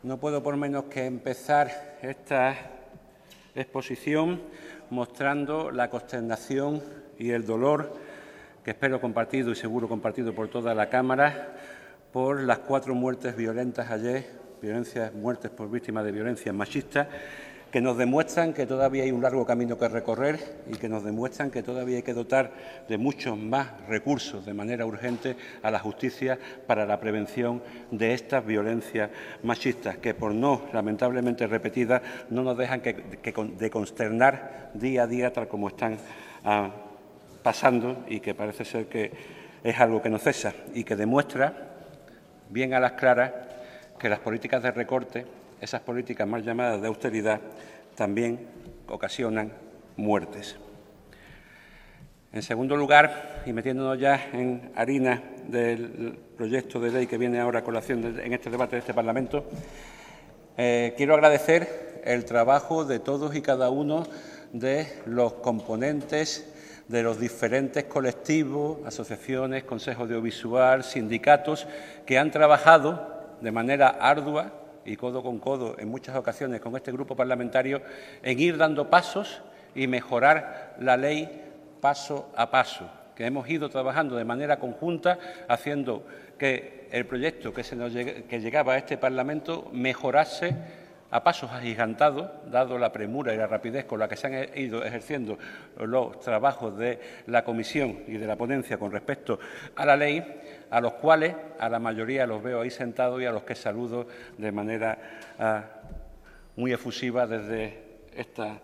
No puedo por menos que empezar esta exposición mostrando la consternación y el dolor que espero compartido y seguro compartido por toda la Cámara por las 4 muertes violentas ayer, muertes por víctimas de violencias machistas, que nos demuestran que todavía hay un largo camino que recorrer y que nos demuestran que todavía hay que dotar de muchos más recursos de manera urgente a la justicia para la prevención de estas violencias machistas, que por no, lamentablemente repetidas, no nos dejan de consternar día a día tal como están pasando y que parece ser que es algo que no cesa y que demuestra bien a las claras que las políticas de recorte, esas políticas mal llamadas de austeridad, también ocasionan muertes. En segundo lugar, y metiéndonos ya en harina del proyecto de ley que viene ahora a colación en este debate de este Parlamento, quiero agradecer el trabajo de todos y cada uno de los componentes de los diferentes colectivos, asociaciones, consejos audiovisual, sindicatos, que han trabajado de manera ardua y codo con codo en muchas ocasiones con este grupo parlamentario en ir dando pasos y mejorar la ley paso a paso, que hemos ido trabajando de manera conjunta haciendo que el proyecto que llegaba a este Parlamento mejorase a pasos agigantados, dado la premura y la rapidez con la que se han ido ejerciendo los trabajos de la comisión y de la ponencia con respecto a la ley, a los cuales, a la mayoría los veo ahí sentados y a los que saludo de manera muy efusiva desde esta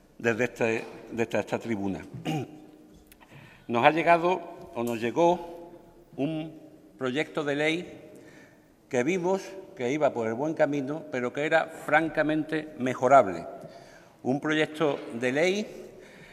tribuna. Nos llegó un proyecto de ley que vimos que iba por el buen camino, pero que era francamente mejorable. Un proyecto de ley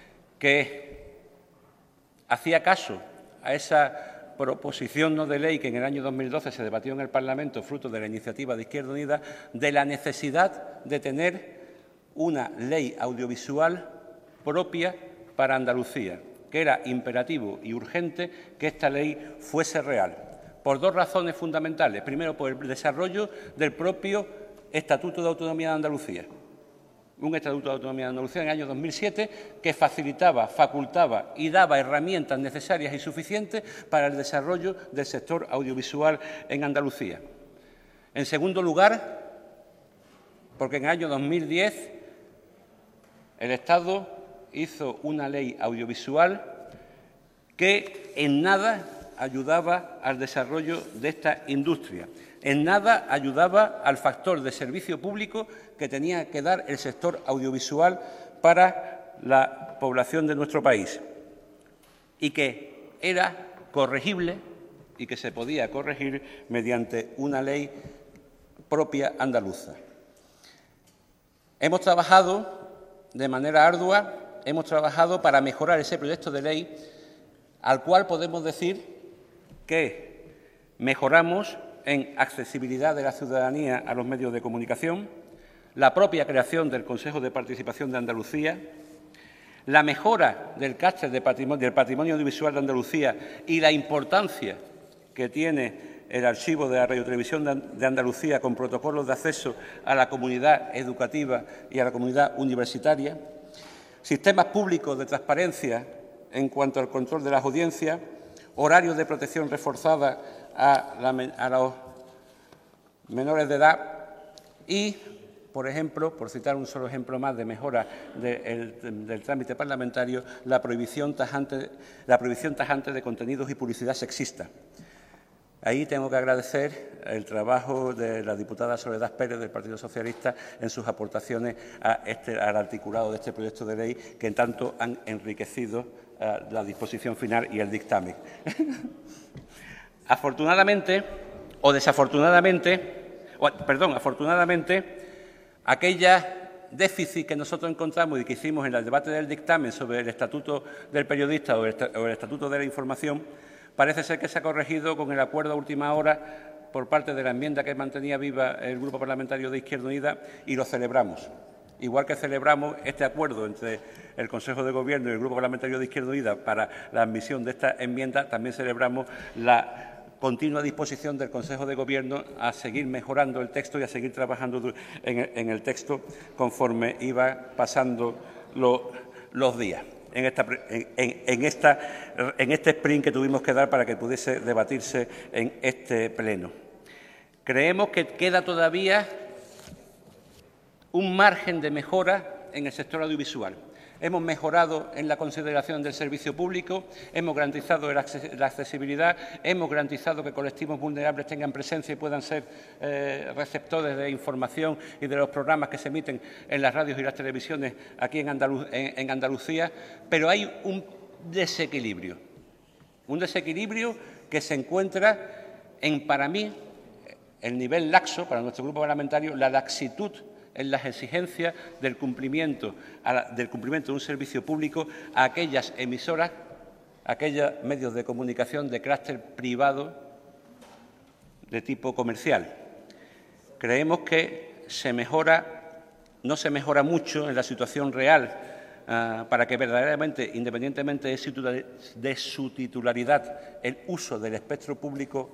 que hacía caso a esa proposición no de ley que en el año 2012 se debatió en el Parlamento, fruto de la iniciativa de Izquierda Unida, de la necesidad de tener una ley audiovisual propia para Andalucía, que era imperativo y urgente que esta ley fuese real, por 2 razones fundamentales. Primero, por el desarrollo del propio Estatuto de Autonomía de Andalucía. Un Estatuto de Autonomía de Andalucía en el año 2007 que facilitaba, facultaba y daba herramientas necesarias y suficientes para el desarrollo del sector audiovisual en Andalucía. En segundo lugar, porque en el año 2010 el Estado hizo una ley audiovisual que en nada ayudaba al desarrollo de esta industria, en nada ayudaba al factor de servicio público que tenía que dar el sector audiovisual para la población de nuestro país y que era corregible y que se podía corregir mediante una ley propia andaluza. Hemos trabajado de manera ardua, hemos trabajado para mejorar ese proyecto de ley al cual podemos decir que mejoramos en accesibilidad de la ciudadanía a los medios de comunicación, la propia creación del Consejo de Participación de Andalucía, la mejora del clúster del patrimonio audiovisual de Andalucía y la importancia que tiene el archivo de la Radiotelevisión de Andalucía con protocolos de acceso a la comunidad educativa y a la comunidad universitaria, sistemas públicos de transparencia en cuanto al control de las audiencias, horarios de protección reforzada a los menores de edad y, por ejemplo, por citar un solo ejemplo más de mejora del trámite parlamentario, la prohibición tajante de contenidos y publicidad sexista. Ahí tengo que agradecer el trabajo de la diputada Soledad Pérez del Partido Socialista en sus aportaciones al articulado de este proyecto de ley que en tanto han enriquecido la disposición final y el dictamen. Afortunadamente, aquellos déficits que nosotros encontramos y que hicimos en el debate del dictamen sobre el Estatuto del Periodista o el Estatuto de la Información, parece ser que se ha corregido con el acuerdo a última hora por parte de la enmienda que mantenía viva el Grupo Parlamentario de Izquierda Unida y lo celebramos. Igual que celebramos este acuerdo entre el Consejo de Gobierno y el Grupo Parlamentario de Izquierda Unida para la admisión de esta enmienda, también celebramos la continua disposición del Consejo de Gobierno a seguir mejorando el texto y a seguir trabajando en el texto conforme iba pasando los días, en este sprint que tuvimos que dar para que pudiese debatirse en este pleno. Creemos que queda todavía un margen de mejora en el sector audiovisual. Hemos mejorado en la consideración del servicio público, hemos garantizado la accesibilidad, hemos garantizado que colectivos vulnerables tengan presencia y puedan ser receptores de información y de los programas que se emiten en las radios y las televisiones aquí en Andalucía, pero hay un desequilibrio que se encuentra en, para mí, el nivel laxo, para nuestro grupo parlamentario, la laxitud en las exigencias del cumplimiento de un servicio público a aquellas emisoras, a aquellos medios de comunicación de carácter privado de tipo comercial. Creemos que no se mejora mucho en la situación real para que verdaderamente, independientemente de su titularidad, el uso del espectro público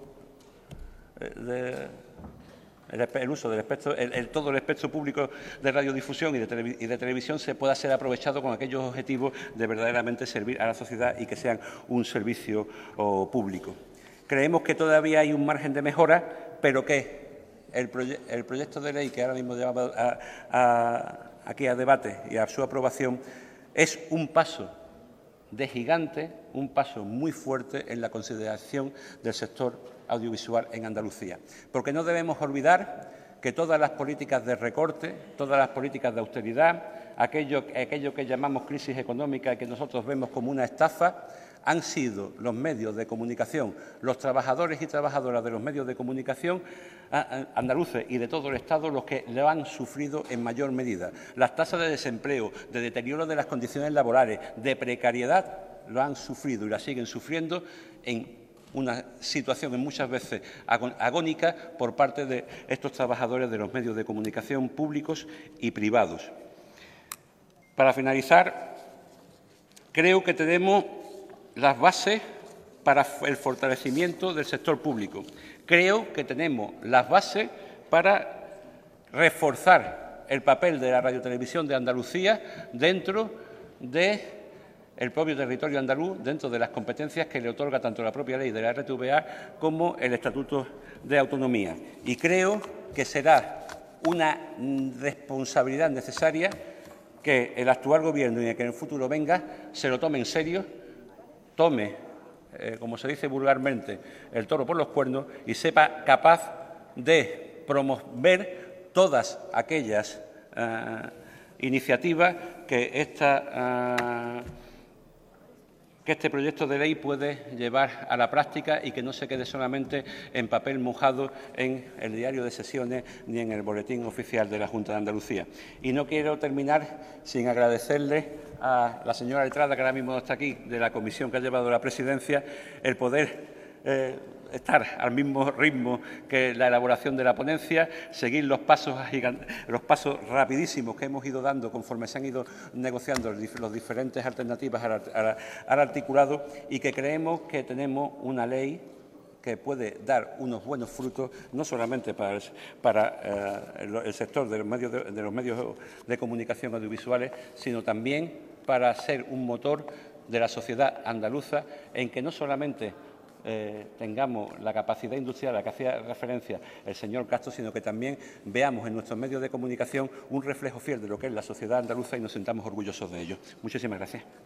todo el espectro público de radiodifusión y de televisión se pueda ser aprovechado con aquellos objetivos de verdaderamente servir a la sociedad y que sean un servicio público. Creemos que todavía hay un margen de mejora, pero que el proyecto de ley que ahora mismo llevamos aquí a debate y a su aprobación es un paso de gigante, un paso muy fuerte en la consideración del sector audiovisual en Andalucía. Porque no debemos olvidar que todas las políticas de recorte, todas las políticas de austeridad, aquello que llamamos crisis económica y que nosotros vemos como una estafa, han sido los medios de comunicación, los trabajadores y trabajadoras de los medios de comunicación andaluces y de todo el Estado los que lo han sufrido en mayor medida. Las tasas de desempleo, de deterioro de las condiciones laborales, de precariedad, lo han sufrido y la siguen sufriendo en una situación muchas veces agónica por parte de estos trabajadores de los medios de comunicación públicos y privados. Para finalizar, creo que tenemos las bases para el fortalecimiento del sector público. Creo que tenemos las bases para reforzar el papel de la radiotelevisión de Andalucía dentro del propio territorio andaluz, dentro de las competencias que le otorga tanto la propia ley de la RTVA como el Estatuto de Autonomía. Y creo que será una responsabilidad necesaria que el actual Gobierno y el que en el futuro venga se lo tome en serio, como se dice vulgarmente, el toro por los cuernos y sepa capaz de promover todas aquellas iniciativas que este proyecto de ley puede llevar a la práctica y que no se quede solamente en papel mojado en el diario de sesiones ni en el boletín oficial de la Junta de Andalucía. Y no quiero terminar sin agradecerle a la señora letrada, que ahora mismo no está aquí, de la comisión que ha llevado la presidencia, el poder estar al mismo ritmo que la elaboración de la ponencia, seguir los pasos rapidísimos que hemos ido dando conforme se han ido negociando las diferentes alternativas al articulado y que creemos que tenemos una ley que puede dar unos buenos frutos, no solamente para el sector de los medios de comunicación audiovisuales, sino también para ser un motor de la sociedad andaluza en que no solamente tengamos la capacidad industrial a la que hacía referencia el señor Castro, sino que también veamos en nuestros medios de comunicación un reflejo fiel de lo que es la sociedad andaluza y nos sintamos orgullosos de ello. Muchísimas gracias.